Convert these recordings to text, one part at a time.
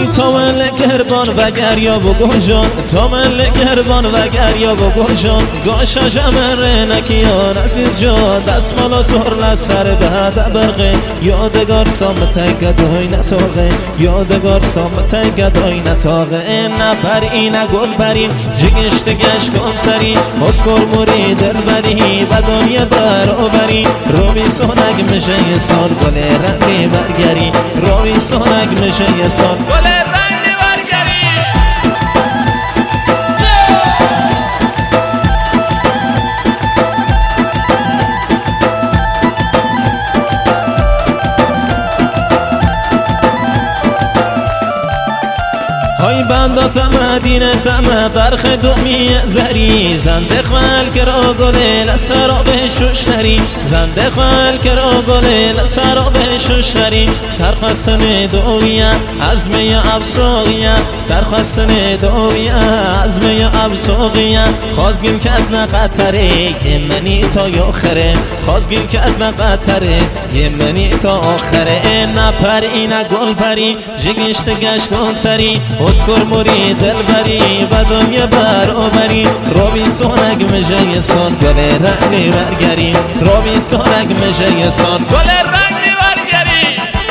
های تامل گربان و گریا و گوژان تامل گربان و گریا و گوژان گاشا جمره نکیان عزیز جا دستمالا سر لسر به برقه یادگار سامت گدای نتاقه یادگار سامت گدای نتاقه نپر اینا گل بریم جگشت گشت کن سری مسکر موری دل بری و دنیا برابری روی سونگ میشه سال گل رنگی برگری روی سونگ میشه سال گل رنگی برگری های بندا تمدین تم برخ دومی زری زنده خال کرا گله لسرا به شوشتری زنده خال کرا گله لسرا به شوشتری سرخواستن دویا عزم ابسوقیا سرخواستن دویا عزم ابسوقیا خواستگیم کد نقطره یه منی تا آخره خواستگیم کد نقطره یه منی تا آخره نپر اینا گل پری جگشت گشت کن سری اسکر موری دل بری و دنیا برابری روی سونگ میشه سان گل رنگی برگری روی سونگ میشه سان گل رنگی برگری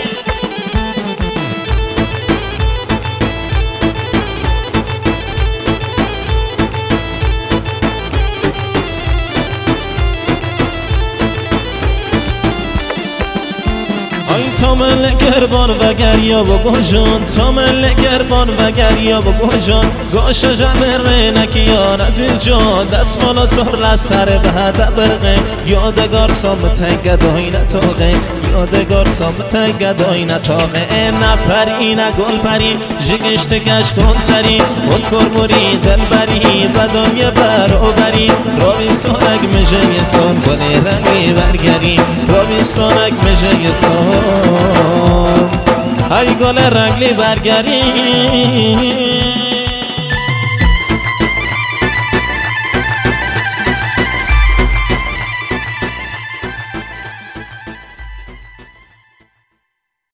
تامل گربان و گریا و گوژان تامل گربان و گریا و گوژان گاشا جمره نکیان عزیز جان دستمالا سر لسر به برقه یادگار سامت گدای نتاقه یادگار سامت گدای نتاقه نپر اینا گل پری جگشت گشت کن سری مسکر موری دل بری و دنیا برابری روی سونگ میشه سان گل رنگی برگری روی سونگ میشه سان ای گل رنگی برگری